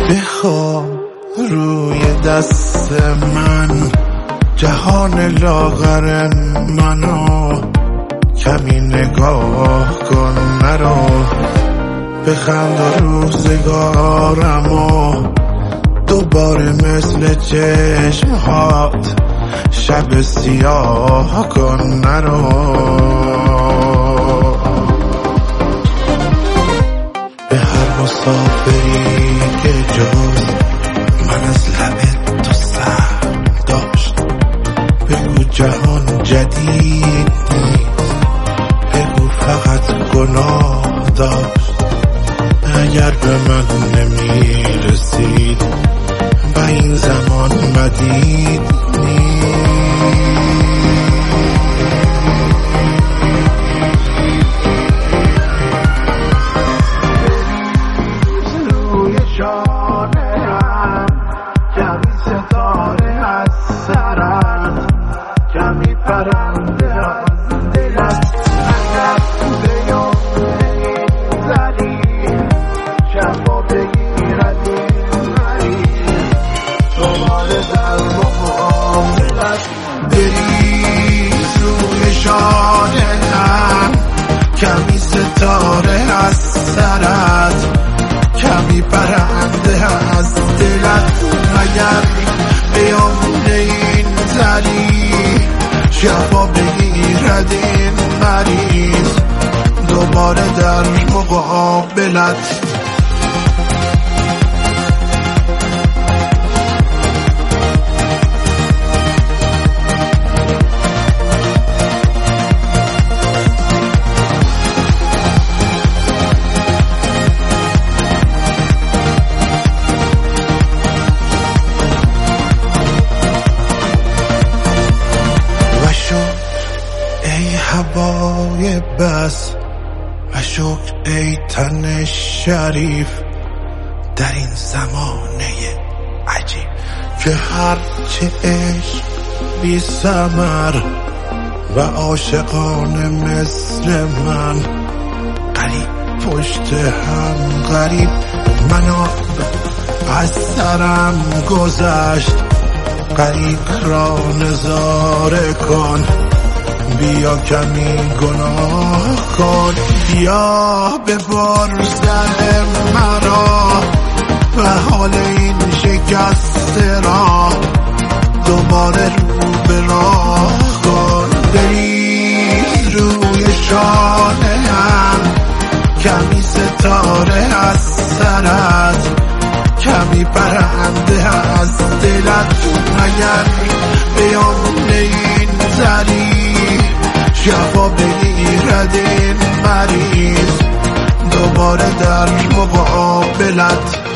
بخواب روی دست من، جهان لاغر منو کمی نگاه کن، نرو بخند و روزگارمو دوباره مثل چشمهات شب سیاه کن، نرو به هر مسافری که جز من از لب تو سر داشت بگو جهان جدید نیست، بگو فقط گناه داشت. اگر به من نمیرسید با این زمان مدید نیست. روی شانه‌ام کمی ستاره از سرت، کمی پرنده از دلت. اگر به یاد این زنی شبا بگیرد این مریض، دوباره در مقابلت بریز. روی شانه‌ام کمی ستاره از سرت، کمی پرنده از دلت. اگر بیامونه این زنی شبا بگیرد این مریض، دوباره در مقابلت. ای هوای بس و شکر ای تن شریف در این زمانه عجیب که هرچه عشق بی ثمر و عاشقانه مثل من غریب پشت هم غریب. منو از سرم گذشت، غریب را نظاره کن، بیا کمی گناه کن، بیا ببر سر مرا و حال این شکسته را دوباره رو به راه کن. بریز روی شانه‌ام کمی ستاره از سرت، کمی پرنده از دلت. اگر بیامونه این زنی شبا بگیرد این مریض، دوباره در مقابلت.